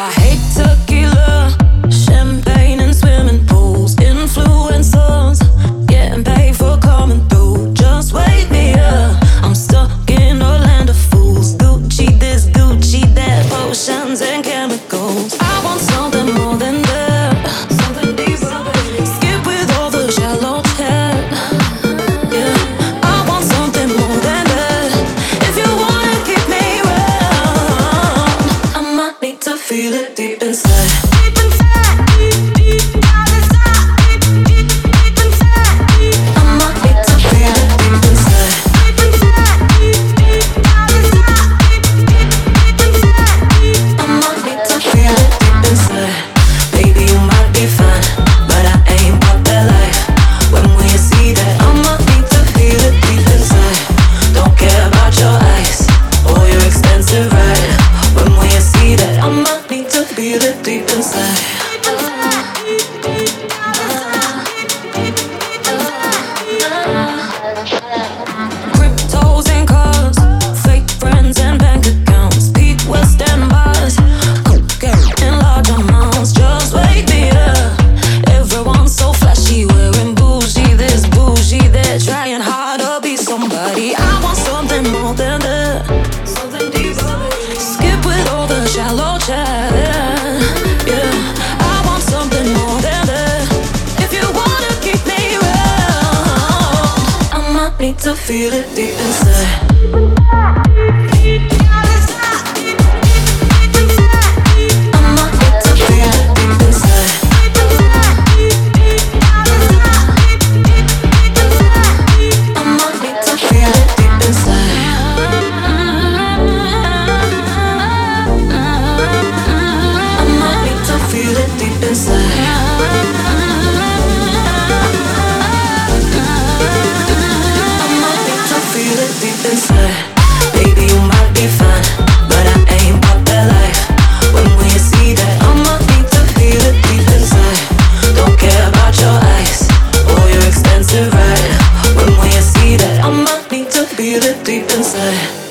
I hate tequila, champagne and swimming pools, influencers getting paid for coming through. Just wake me up, I'm stuck in a land of fools. Gucci this, Gucci that, potions and chemicals. I want something more than that, something deeper. Skip with all the shallow chat. Yeah, I want something more than that. If you wanna keep me around, I might need to feel it deep inside. Deep inside, deep down inside. Deep inside, I might need to feel it deep inside. Deep inside, deep down inside. Deep inside, I might need to feel it deep inside. Baby, you might be fine, but I ain't about that life. When will you see that? I might need to feel it deep inside. Don't care about your eyes or your expensive ride. When will you see that? I might need to feel it deep inside. Cryptos and cars, fake friends and bank accounts, peak West End bars, cocaine in large amounts. Just wake me up. Everyone's so flashy, wearing bougie this, bougie that, trying hard to be somebody. I want something more than that, something deeper. Skip with all the shallow chat. Yeah, I want something more than that. If you wanna keep me around, I might need to feel it deep inside. I might need to feel it deep inside. I might need to feel it deep inside. I might need to feel it deep inside. I might need to feel it deep inside. Baby, you might be fine, but I ain't about that life. When will you see that? I might need to feel it deep inside. Don't care about your eyes or your expensive ride. When will you see that? I might need to feel it deep inside.